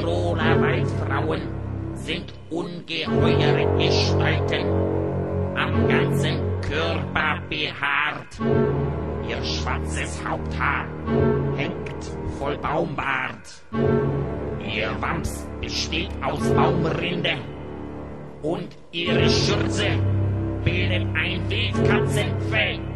Tiroler Waldfrauen sind ungeheure Gestalten, am ganzen Körper behaart. Ihr schwarzes Haupthaar hängt voll Baumbart. Ihr Wams besteht aus Baumrinde und ihre Schürze bildet ein Wildkatzenfell.